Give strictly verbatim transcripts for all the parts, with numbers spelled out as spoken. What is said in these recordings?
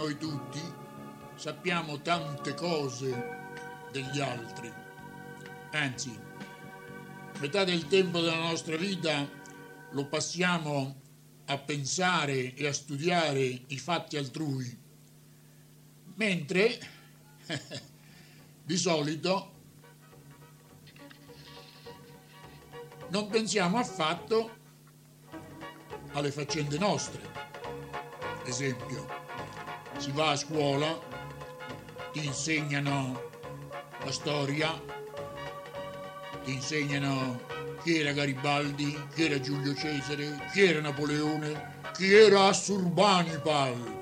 noi tutti sappiamo tante cose degli altri. Anzi, metà del tempo della nostra vita lo passiamo a pensare e a studiare i fatti altrui, mentre di solito non pensiamo affatto alle faccende nostre. Esempio, si va a scuola, ti insegnano la storia, ti insegnano chi era Garibaldi, chi era Giulio Cesare, chi era Napoleone, chi era Assurbanipal.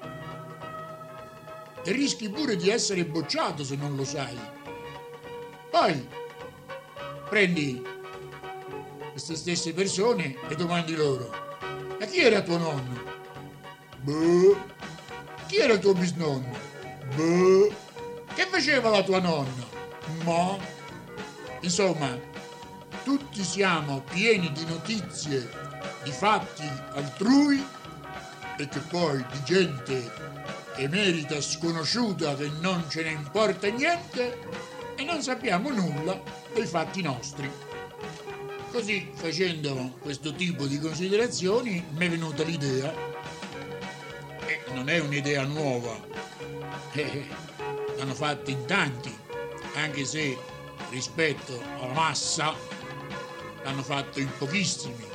E rischi pure di essere bocciato se non lo sai. Poi prendi queste stesse persone e domandi loro: ma chi era tuo nonno? Boh. Chi era il tuo bisnonno? Boh. Che faceva la tua nonna? Ma insomma, tutti siamo pieni di notizie, di fatti altrui e che poi di gente emerita sconosciuta che non ce ne importa niente e non sappiamo nulla dei fatti nostri. Così, facendo questo tipo di considerazioni, mi è venuta l'idea, e non è un'idea nuova, eh, l'hanno fatta in tanti, anche se rispetto alla massa l'hanno fatto in pochissimi.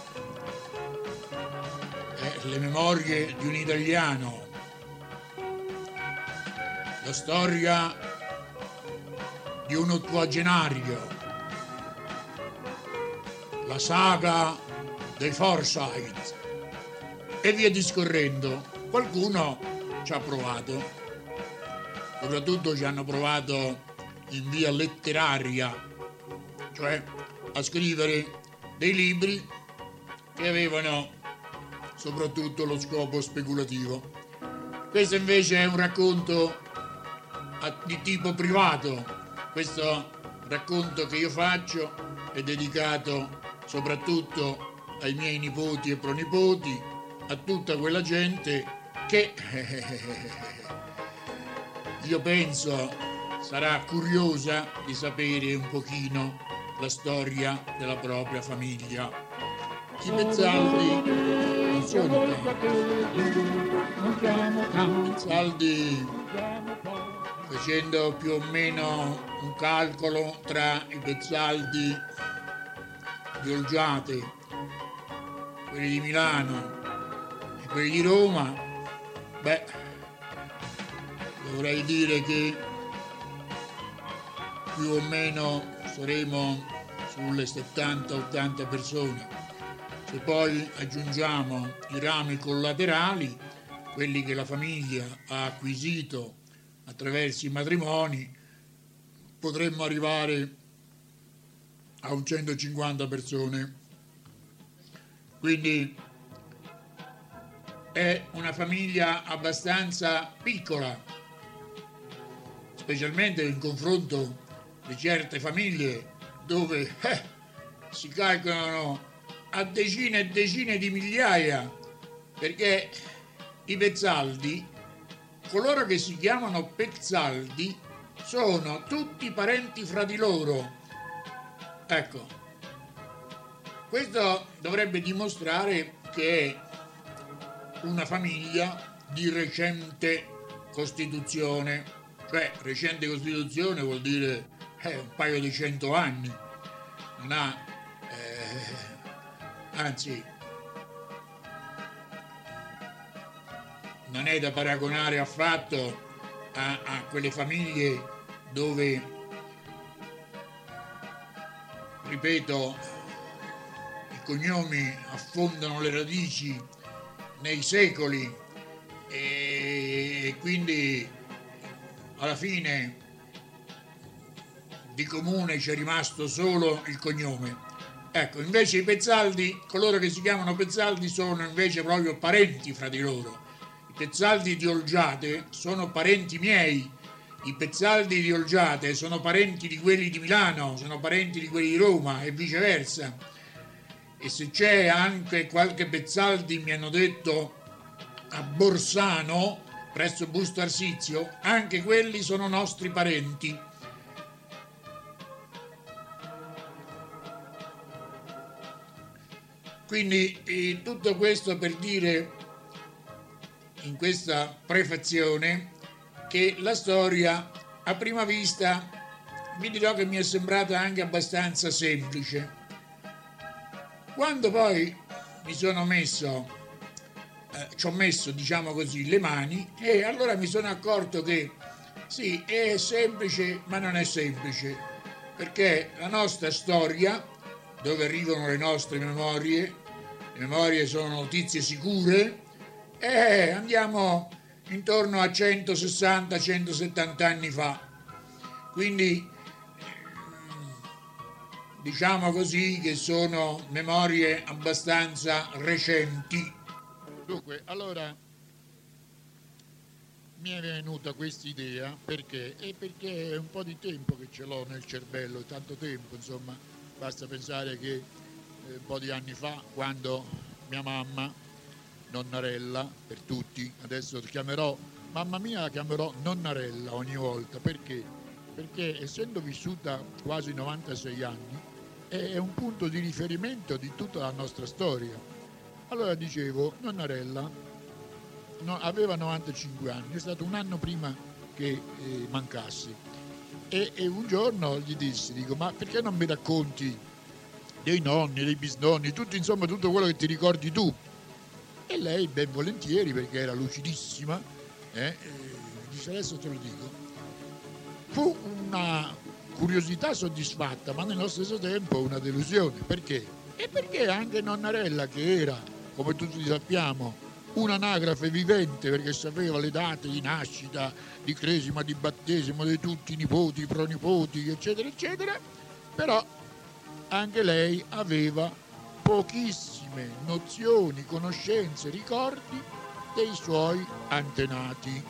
Eh, le memorie di un italiano, la storia di un ottuagenario, la saga dei Forsyth e via discorrendo. Qualcuno ci ha provato, soprattutto ci hanno provato in via letteraria, cioè a scrivere dei libri che avevano soprattutto lo scopo speculativo. Questo invece è un racconto di tipo privato. Questo racconto che io faccio è dedicato soprattutto ai miei nipoti e pronipoti, a tutta quella gente che io penso sarà curiosa di sapere un pochino la storia della propria famiglia. I Pezzaldi non sono tanti. I Pezzaldi, facendo più o meno un calcolo tra i Pezzaldi di Olgiate, quelli di Milano e quelli di Roma, beh, dovrei dire che più o meno saremo sulle settanta ottanta persone. Se poi aggiungiamo i rami collaterali, quelli che la famiglia ha acquisito attraverso i matrimoni, potremmo arrivare a un centocinquanta persone. Quindi è una famiglia abbastanza piccola, specialmente in confronto di certe famiglie dove eh, si calcolano a decine e decine di migliaia, perché i Pezzaldi, coloro che si chiamano Pezzaldi, sono tutti parenti fra di loro. Ecco, questo dovrebbe dimostrare che è una famiglia di recente costituzione, cioè recente costituzione vuol dire eh, un paio di cento anni, non ha, eh, anzi, non è da paragonare affatto a, a quelle famiglie dove, ripeto, i cognomi affondano le radici nei secoli e quindi alla fine di comune c'è rimasto solo il cognome. Ecco, invece i Pezzaldi, coloro che si chiamano Pezzaldi, sono invece proprio parenti fra di loro. I Pezzaldi di Olgiate sono parenti miei, i Pezzaldi di Olgiate sono parenti di quelli di Milano, sono parenti di quelli di Roma e viceversa. E se c'è anche qualche Pezzaldi, mi hanno detto, a Borsano, presso Busto Arsizio, anche quelli sono nostri parenti. Quindi eh, tutto questo per dire in questa prefazione che la storia a prima vista vi dirò che mi è sembrata anche abbastanza semplice. Quando poi mi sono messo, eh, ci ho messo diciamo così le mani e allora mi sono accorto che sì, è semplice ma non è semplice, perché la nostra storia, dove arrivano le nostre memorie, le memorie sono notizie sicure, e andiamo intorno a centosessanta centosettanta anni fa. Quindi diciamo così che sono memorie abbastanza recenti. Dunque, allora mi è venuta questa idea perché? E perché è un po' di tempo che ce l'ho nel cervello, tanto tempo, insomma, basta pensare che eh, un po' di anni fa, quando mia mamma, nonnarella per tutti, adesso chiamerò, mamma mia la chiamerò nonnarella ogni volta, perché? Perché essendo vissuta quasi novantasei anni è un punto di riferimento di tutta la nostra storia. Allora dicevo, nonnarella no, aveva novantacinque anni, è stato un anno prima che eh, mancassi e, e un giorno gli dissi, dico, ma perché non mi racconti dei nonni, dei bisnonni, tutto, insomma tutto quello che ti ricordi tu? E lei ben volentieri, perché era lucidissima, eh, eh, dice adesso te lo dico. Fu una curiosità soddisfatta, ma nello stesso tempo una delusione. Perché? E perché anche nonnarella, che era, come tutti sappiamo, un'anagrafe vivente, perché sapeva le date di nascita, di cresima, di battesimo di tutti i nipoti, i pronipoti, eccetera, eccetera, però anche lei aveva pochissime nozioni, conoscenze, ricordi dei suoi antenati.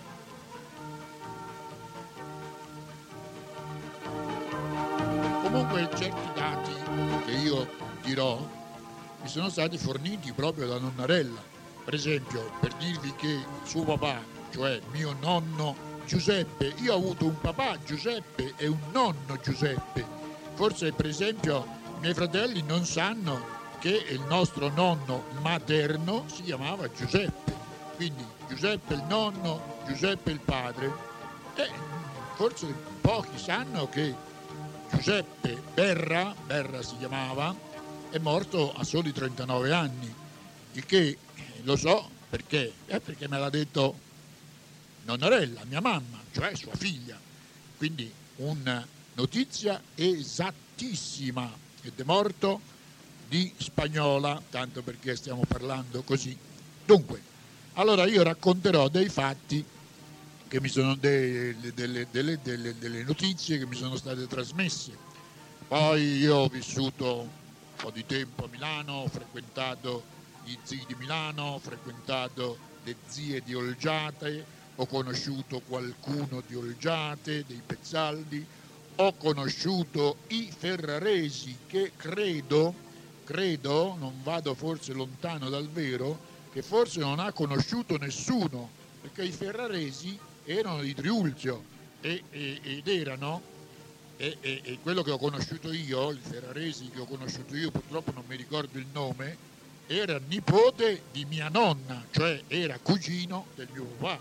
Comunque certi dati che io dirò mi sono stati forniti proprio da nonnarella. Per esempio, per dirvi che suo papà, cioè mio nonno Giuseppe, io ho avuto un papà Giuseppe e un nonno Giuseppe. Forse per esempio i miei fratelli non sanno che il nostro nonno materno si chiamava Giuseppe, quindi Giuseppe il nonno, Giuseppe il padre, e forse pochi sanno che Giuseppe Berra, Berra si chiamava, è morto a soli trentanove anni, il che lo so perché, eh, perché me l'ha detto nonnarella, mia mamma, cioè sua figlia, quindi una notizia esattissima, ed è morto di spagnola, tanto perché stiamo parlando così. Dunque, allora io racconterò dei fatti che mi sono delle, delle, delle, delle, delle notizie che mi sono state trasmesse. Poi io ho vissuto un po' di tempo a Milano, ho frequentato gli zii di Milano, ho frequentato le zie di Olgiate, ho conosciuto qualcuno di Olgiate, dei Pezzaldi, ho conosciuto i Ferraresi, che credo, credo, non vado forse lontano dal vero, che forse non ha conosciuto nessuno, perché i Ferraresi erano di Triulzio e, e, ed erano, e, e, e quello che ho conosciuto io, il Ferraresi che ho conosciuto io, purtroppo non mi ricordo il nome, era nipote di mia nonna, cioè era cugino del mio papà.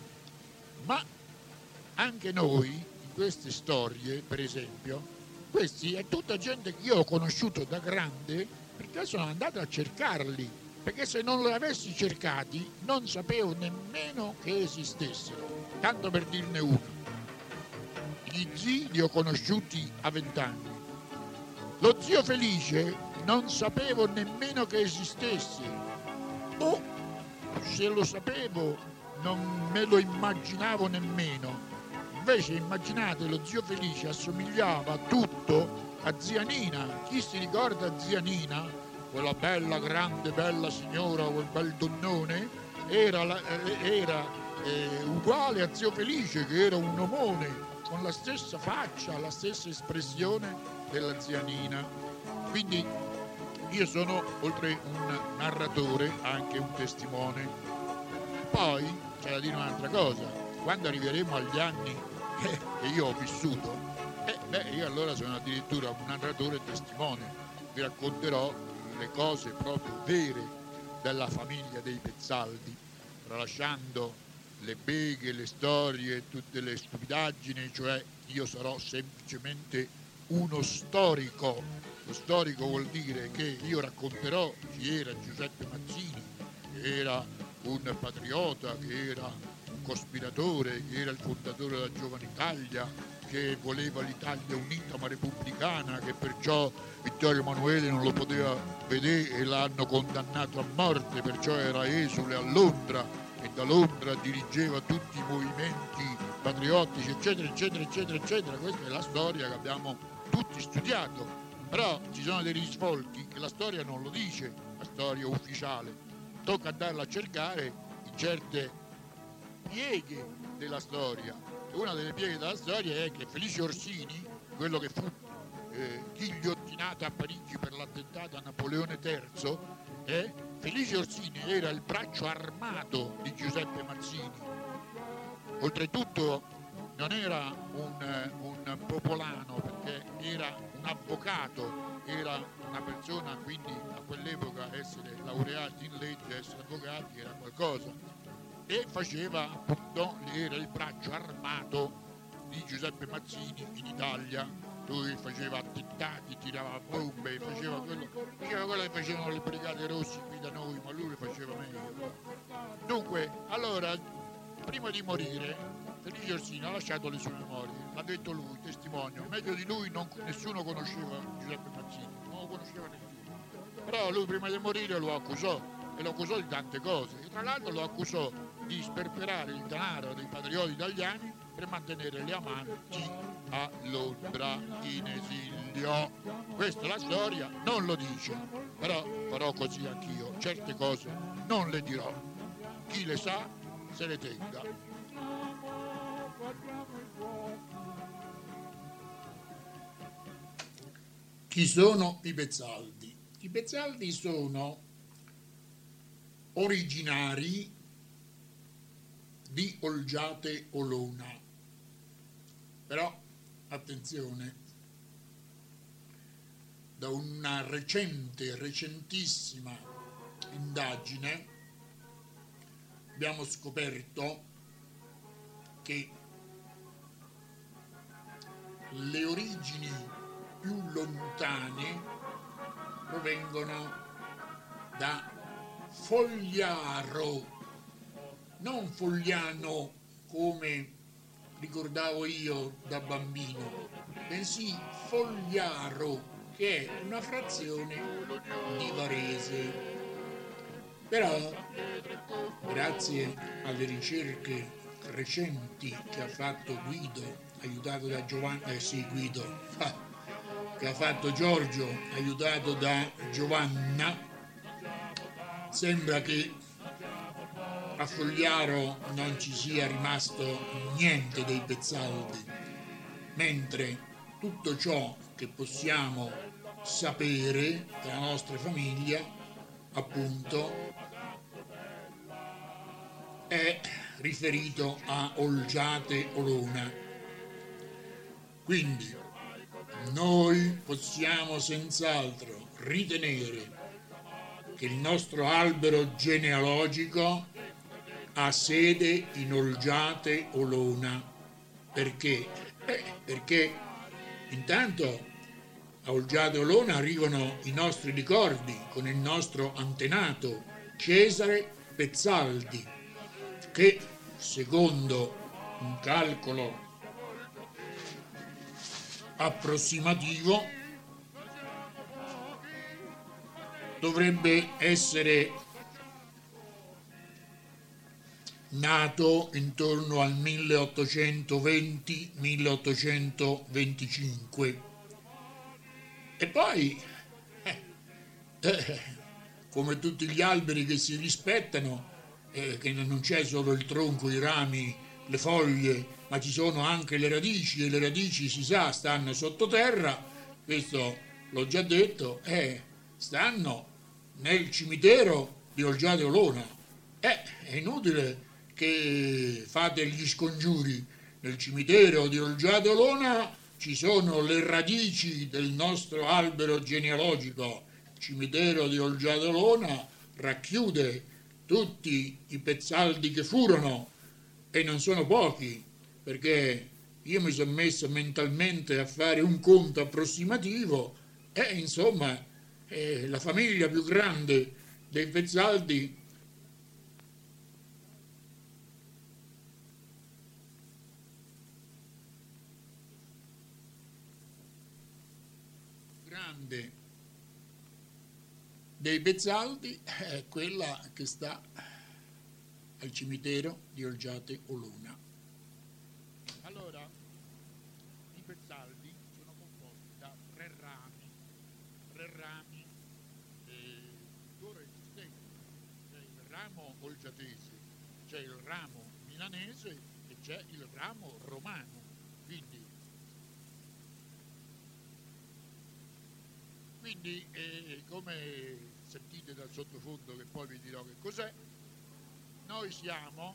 Ma anche noi, in queste storie, per esempio, questi è tutta gente che io ho conosciuto da grande, perché sono andato a cercarli, perché se non li avessi cercati non sapevo nemmeno che esistessero. Tanto per dirne uno, gli zii li ho conosciuti a vent'anni, lo zio Felice non sapevo nemmeno che esistesse, o se lo sapevo non me lo immaginavo nemmeno. Invece immaginate, lo zio Felice assomigliava tutto a zia Nina. Chi si ricorda zia Nina? Quella bella, grande, bella signora, quel bel donnone, era, la, era eh, uguale a zio Felice, che era un omone, con la stessa faccia, la stessa espressione della zia Nina. Quindi io sono, oltre un narratore, anche un testimone. Poi c'è da dire un'altra cosa, quando arriveremo agli anni eh, che io ho vissuto, eh, beh, io allora sono addirittura un narratore testimone, vi racconterò le cose proprio vere della famiglia dei Pezzaldi, tralasciando le beghe, le storie, tutte le stupidaggini, cioè io sarò semplicemente uno storico. Lo storico vuol dire che io racconterò chi era Giuseppe Mazzini, che era un patriota, che era un cospiratore, che era il fondatore della Giovane Italia, che voleva l'Italia unita ma repubblicana, che perciò Vittorio Emanuele non lo poteva vedere e l'hanno condannato a morte, perciò era esule a Londra e da Londra dirigeva tutti i movimenti patriottici, eccetera, eccetera, eccetera, eccetera. Questa è la storia che abbiamo tutti studiato. Però ci sono dei risvolti che la storia non lo dice, la storia ufficiale. Tocca andarla a cercare in certe pieghe della storia. E una delle pieghe della storia è che Felice Orsini, quello che fu eh, ghigliottinato a Parigi per l'attentato a Napoleone terzo, eh, Felice Orsini era il braccio armato di Giuseppe Mazzini. Oltretutto non era un, un popolano, perché era un avvocato, era una persona, quindi a quell'epoca essere laureati in legge, essere avvocati era qualcosa, e faceva appunto, era il braccio armato di Giuseppe Mazzini in Italia. Lui faceva attentati, tirava bombe, faceva quello, faceva quello che facevano le Brigate Rosse qui da noi, ma lui lo faceva meglio. Dunque, allora, prima di morire, Felice Orsini ha lasciato le sue memorie, l'ha detto lui, testimonio. Meglio di lui non, nessuno conosceva Giuseppe Mazzini, non lo conosceva nessuno. Però lui prima di morire lo accusò, e lo accusò di tante cose. E tra l'altro lo accusò di sperperare il denaro dei patrioti italiani per mantenere le amanti a Londra in esilio. Questa è la storia, non lo dice, però farò così anch'io. Certe cose non le dirò. Chi le sa se le tenga. Chi sono i Pezzaldi? I Pezzaldi sono originari di Olgiate Olona. Però, attenzione, da una recente, recentissima indagine abbiamo scoperto che le origini più lontane provengono da Fogliaro, non Fogliano come ricordavo io da bambino, bensì Fogliaro, che è una frazione di Varese. Però, grazie alle ricerche recenti che ha fatto Guido, aiutato da Giovanni, eh sì Guido, che ha fatto Giorgio, aiutato da Giovanna, sembra che a Fogliaro non ci sia rimasto niente dei Pezzaldi, mentre tutto ciò che possiamo sapere della nostra famiglia, appunto, è riferito a Olgiate Olona. Quindi noi possiamo senz'altro ritenere che il nostro albero genealogico ha sede in Olgiate Olona. Perché? Eh, perché intanto a Olgiate Olona arrivano i nostri ricordi con il nostro antenato Cesare Pezzaldi, che secondo un calcolo approssimativo dovrebbe essere nato intorno al milleottocentoventi milleottocentoventicinque. E poi eh, eh, come tutti gli alberi che si rispettano, eh, che non c'è solo il tronco, i rami, le foglie, ma ci sono anche le radici, e le radici si sa stanno sottoterra, questo l'ho già detto, eh, stanno nel cimitero di Olgiate Olona. Eh, è inutile che fate gli scongiuri. Nel cimitero di Olgiato Olona ci sono le radici del nostro albero genealogico. Il cimitero di Olgiato Olona racchiude tutti i Pezzaldi che furono, e non sono pochi, perché io mi sono messo mentalmente a fare un conto approssimativo e insomma eh, la famiglia più grande dei Pezzaldi grande dei Pezzaldi è quella che sta al cimitero di Olgiate Olona. Allora, i Pezzaldi sono composti da tre rami, tre rami eh, tuttora esistenti. C'è il ramo olgiatese, c'è il ramo milanese e c'è il ramo romano. Quindi, quindi eh, come sentite dal sottofondo, che poi vi dirò che cos'è, noi siamo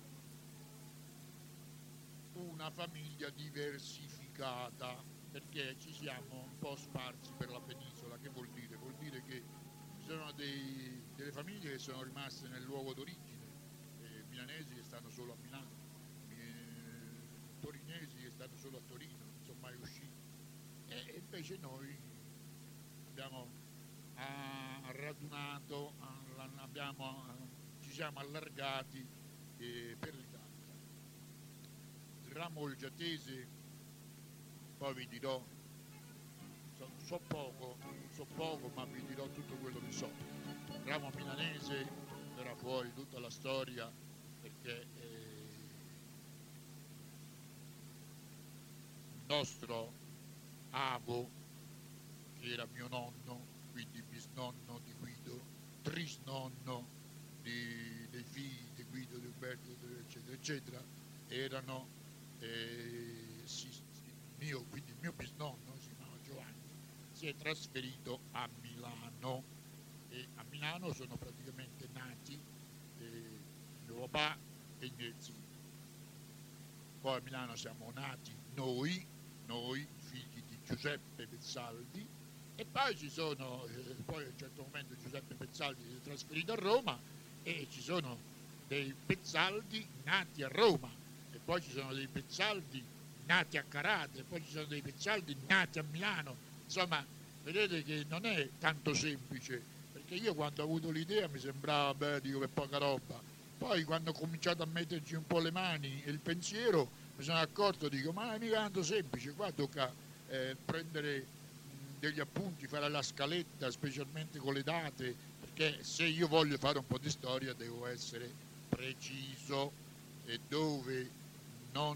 una famiglia diversificata, perché ci siamo un po' sparsi per la penisola. Che vuol dire? Vuol dire che ci sono dei, delle famiglie che sono rimaste nel luogo d'origine, eh, milanesi che stanno solo a Milano, eh, torinesi che stanno solo a Torino, non sono mai usciti, e invece noi abbiamo ah, radunato, ah, abbiamo, ah, ci siamo allargati eh, per l'Italia. Il ramo olgiatese, poi vi dirò, so, so poco, so poco, ma vi dirò tutto quello che so. Il ramo milanese verrà fuori tutta la storia, perché eh, il nostro avo, che era mio nonno, quindi bisnonno di Guido, trisnonno di, dei figli di Guido, di Umberto, eccetera, eccetera, erano eh, sì, sì, mio, quindi il mio bisnonno si chiamava Giovanni, si è trasferito a Milano, e a Milano sono praticamente nati eh, mio papà e i miei zii. Poi a Milano siamo nati noi, noi figli di Giuseppe Pezzaldi, e poi ci sono, eh, poi a un certo momento Giuseppe Pezzaldi si è trasferito a Roma e ci sono dei Pezzaldi nati a Roma, e poi ci sono dei Pezzaldi nati a Carate, e poi ci sono dei Pezzaldi nati a Milano. Insomma, vedete che non è tanto semplice, perché io quando ho avuto l'idea mi sembrava, beh, dico, che poca roba. Poi quando ho cominciato a metterci un po' le mani e il pensiero, mi sono accorto, dico, ma non è mica tanto semplice, qua tocca eh, prendere degli appunti, fare la scaletta, specialmente con le date, perché se io voglio fare un po' di storia devo essere preciso, e dove non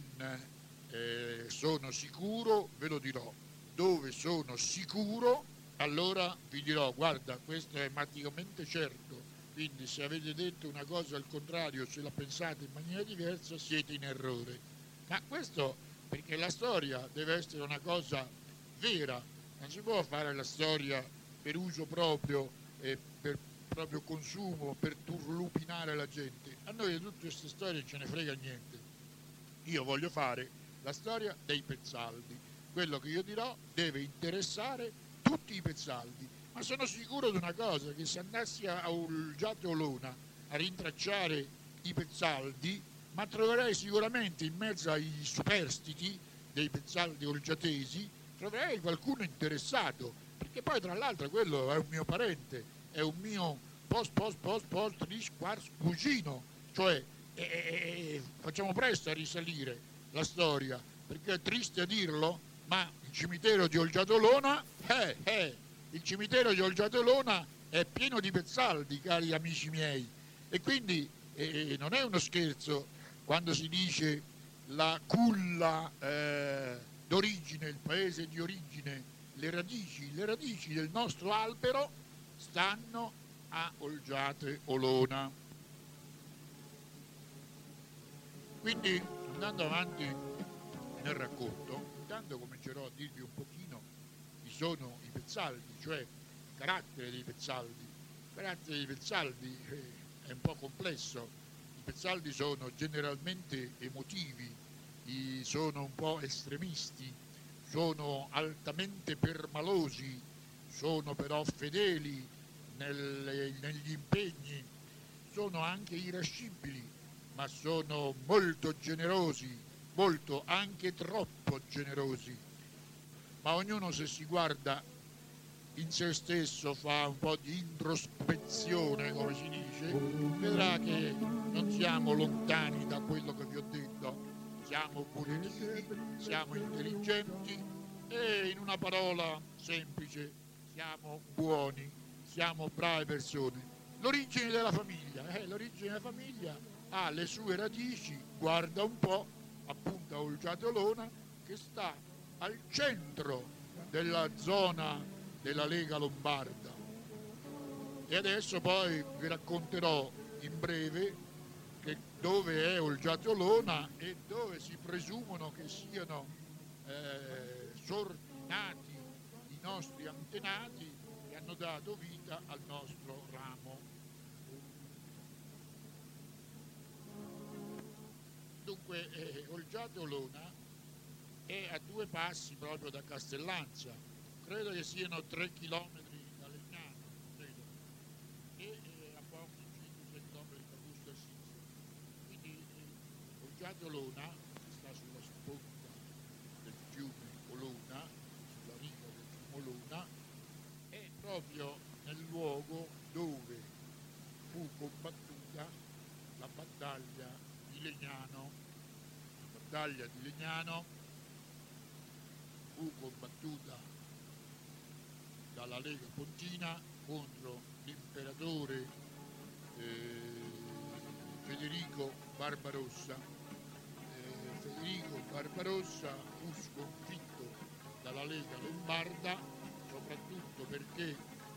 eh, sono sicuro ve lo dirò, dove sono sicuro allora vi dirò, guarda, questo è matematicamente certo, quindi se avete detto una cosa al contrario, se la pensate in maniera diversa, siete in errore. Ma questo perché la storia deve essere una cosa vera, non si può fare la storia per uso proprio e per proprio consumo, per turlupinare la gente. A noi di tutte queste storie ce ne frega niente. Io voglio fare la storia dei Pezzaldi. Quello che io dirò deve interessare tutti i Pezzaldi, ma sono sicuro di una cosa, che se andassi a Olgiate Olona a rintracciare i Pezzaldi, ma troverei sicuramente in mezzo ai superstiti dei Pezzaldi olgiatesi, troverei qualcuno interessato, perché poi tra l'altro quello è un mio parente, è un mio post post post post risch quarz cugino, cioè eh, eh, facciamo presto a risalire la storia, perché è triste a dirlo, ma il cimitero di Olgiate Olona, eh, eh, il cimitero di Olgiate Olona è pieno di Pezzaldi, cari amici miei, e quindi eh, non è uno scherzo quando si dice la culla eh, d'origine, il paese di origine, le radici, le radici del nostro albero stanno a Olgiate Olona. Quindi, andando avanti nel racconto, intanto comincerò a dirvi un pochino chi sono i Pezzaldi, cioè il carattere dei Pezzaldi. Il carattere dei Pezzaldi eh, è un po' complesso. I Spezzaldi sono generalmente emotivi, sono un po' estremisti, sono altamente permalosi, sono però fedeli nel, negli impegni, sono anche irascibili, ma sono molto generosi, molto, anche troppo generosi. Ma ognuno, se si guarda in se stesso, fa un po' di introspezione, come si dice, vedrà che non siamo lontani da quello che vi ho detto. Siamo positivi, siamo intelligenti e, in una parola semplice, siamo buoni, siamo brave persone. L'origine della famiglia, eh, l'origine della famiglia ha le sue radici, guarda un po', appunto a Olgiate Olona, che sta al centro della zona della Lega Lombarda. E adesso poi vi racconterò in breve che dove è Olgiate Olona e dove si presumono che siano eh, sorti, nati i nostri antenati che hanno dato vita al nostro ramo. Dunque eh, Olgiate Olona è a due passi proprio da Castellanza, credo che siano tre chilometri da Legnano, credo, e eh, a pochi cinque sei chilometri da Busto Arsizio. Quindi eh, Olgiate Olona, che sta sulla sponda del fiume Olona, sulla riva del fiume Olona, è proprio nel luogo dove fu combattuta la battaglia di Legnano. La battaglia di Legnano fu combattuta dalla Lega Pontina contro l'imperatore eh, Federico Barbarossa. Eh, Federico Barbarossa fu sconfitto dalla Lega Lombarda, soprattutto perché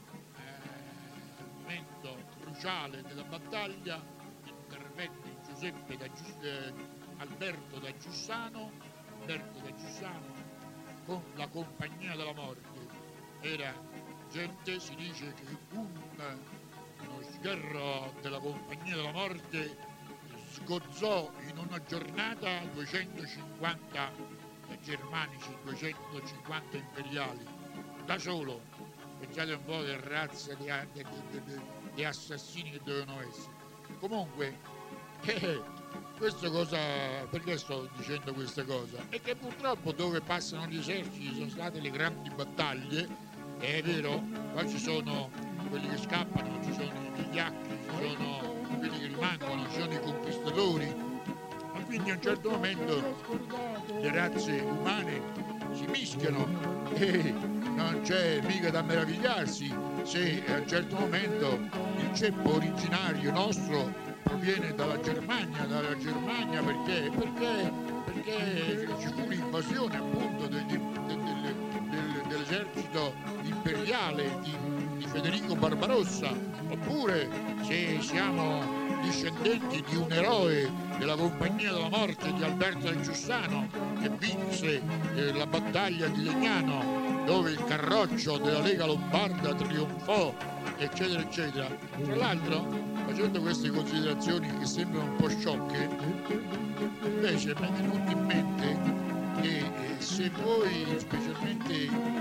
eh, al momento cruciale della battaglia intervenne Giuseppe da Gius- eh, Alberto da Giussano, Alberto da Giussano con la Compagnia della Morte. Era gente, si dice che un, uno sgherro della Compagnia della Morte sgozzò in una giornata duecentocinquanta germanici, duecentocinquanta imperiali, da solo. Pensate un po' che razza di, di, di, di, di assassini che dovevano essere. Comunque, eh, questo cosa, perché sto dicendo questa cosa? È che purtroppo dove passano gli eserciti sono state le grandi battaglie. È vero, poi ci sono quelli che scappano, ci sono i vigliacchi, ci sono quelli che rimangono, ci sono i conquistatori, ma quindi a un certo momento le razze umane si mischiano e non c'è mica da meravigliarsi se a un certo momento il ceppo originario nostro proviene dalla Germania, dalla Germania perché, perché, perché ci fu l'invasione appunto degli, de, de, de, dell'esercito imperiale di, di Federico Barbarossa, oppure se siamo discendenti di un eroe della Compagnia della Morte di Alberto del Giussano che vinse eh, la battaglia di Legnano, dove il carroccio della Lega Lombarda trionfò, eccetera eccetera. Tra l'altro, facendo queste considerazioni che sembrano un po' sciocche, invece mi è venuto in mente che eh, se voi, specialmente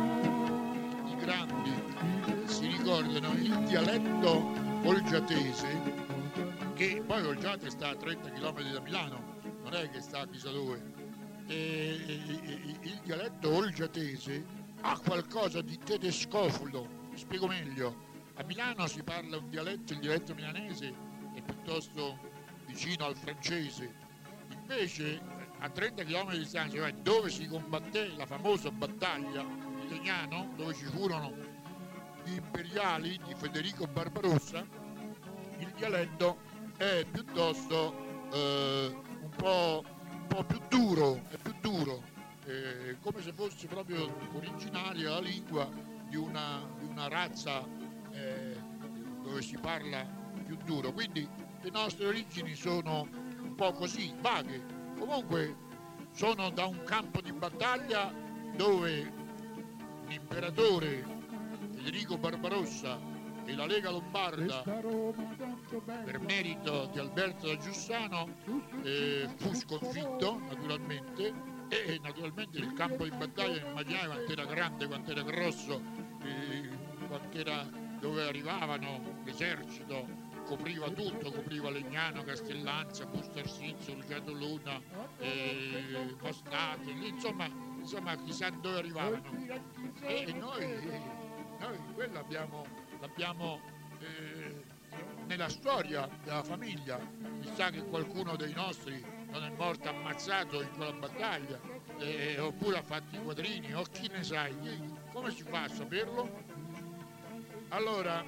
i grandi, si ricordano il dialetto olgiatese, che poi Olgiate sta a trenta chilometri da Milano, non è che sta chissà dove, e, e, e, il dialetto olgiatese ha qualcosa di tedescofulo. Vi spiego meglio. A Milano si parla un dialetto, il dialetto milanese è piuttosto vicino al francese, invece a trenta chilometri di distanza, cioè dove si combatté la famosa battaglia di Legnano, dove ci furono gli imperiali di Federico Barbarossa, il dialetto è piuttosto eh, un, po', un po' più duro, è più duro, eh, come se fosse proprio originaria la lingua di una, di una razza eh, dove si parla più duro. Quindi le nostre origini sono un po' così, vaghe. Comunque sono da un campo di battaglia dove l'imperatore Federico Barbarossa e la Lega Lombarda, per merito di Alberto da Giussano, eh, fu sconfitto naturalmente, e, e naturalmente il campo di battaglia, immaginate quanto era grande, quanto era grosso, eh, quanto era, dove arrivavano l'esercito, copriva tutto, copriva Legnano, Castellanza, Busto Arsizio, Luciano Luna, eh, Mostate, insomma, insomma chissà dove arrivavano. E noi, noi quello abbiamo, l'abbiamo eh, nella storia della famiglia. Chissà che qualcuno dei nostri non è morto ammazzato in quella battaglia, eh, oppure ha fatto i quadrini, o chi ne sai, come si fa a saperlo? Allora,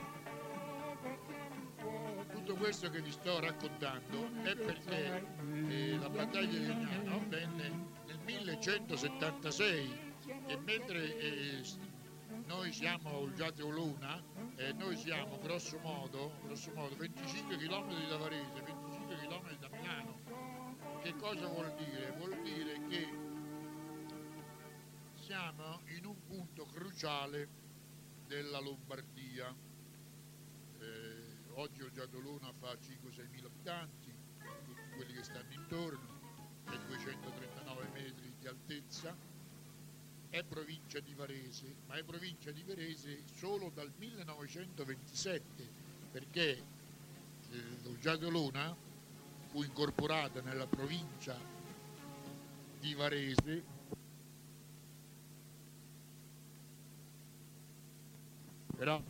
tutto questo che vi sto raccontando è perché eh, la battaglia di Legnano venne nel millecentosettantasei, e mentre eh, noi siamo a Olgiate Olona, eh, noi siamo grosso modo, grosso modo venticinque chilometri da Varese, venticinque chilometri da Milano. Che cosa vuol dire? Vuol dire che siamo in un punto cruciale della Lombardia. Eh, oggi Olgiate Olona fa cinque sei mila abitanti, tutti quelli che stanno intorno, è duecentotrentanove metri di altezza, è provincia di Varese, ma è provincia di Varese solo dal millenovecentoventisette, perché eh, Olgiate Olona fu incorporata nella provincia di Varese però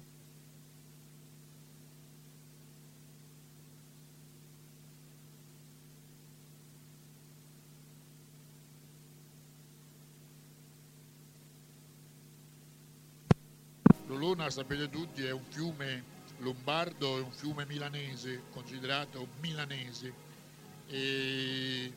l'Olona, sapete tutti, è un fiume lombardo, è un fiume milanese, considerato milanese, e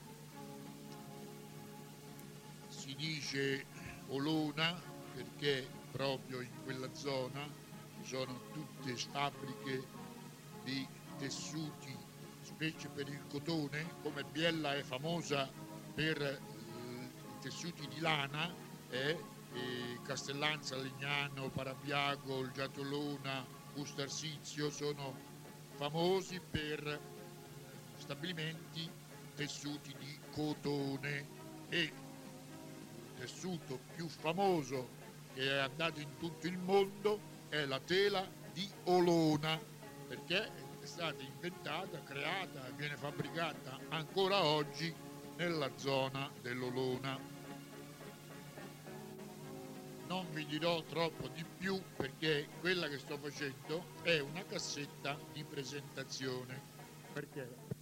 si dice Olona perché proprio in quella zona ci sono tutte fabbriche di tessuti, specie per il cotone, come Biella è famosa per eh, i tessuti di lana, eh, e Castellanza, Legnano, Parabiago, Olgiate Olona, Busto Arsizio sono famosi per stabilimenti tessuti di cotone, e il tessuto più famoso che è andato in tutto il mondo è la tela di Olona, perché è stata inventata, creata e viene fabbricata ancora oggi nella zona dell'Olona. Non vi dirò troppo di più perché quella che sto facendo è una cassetta di presentazione, perché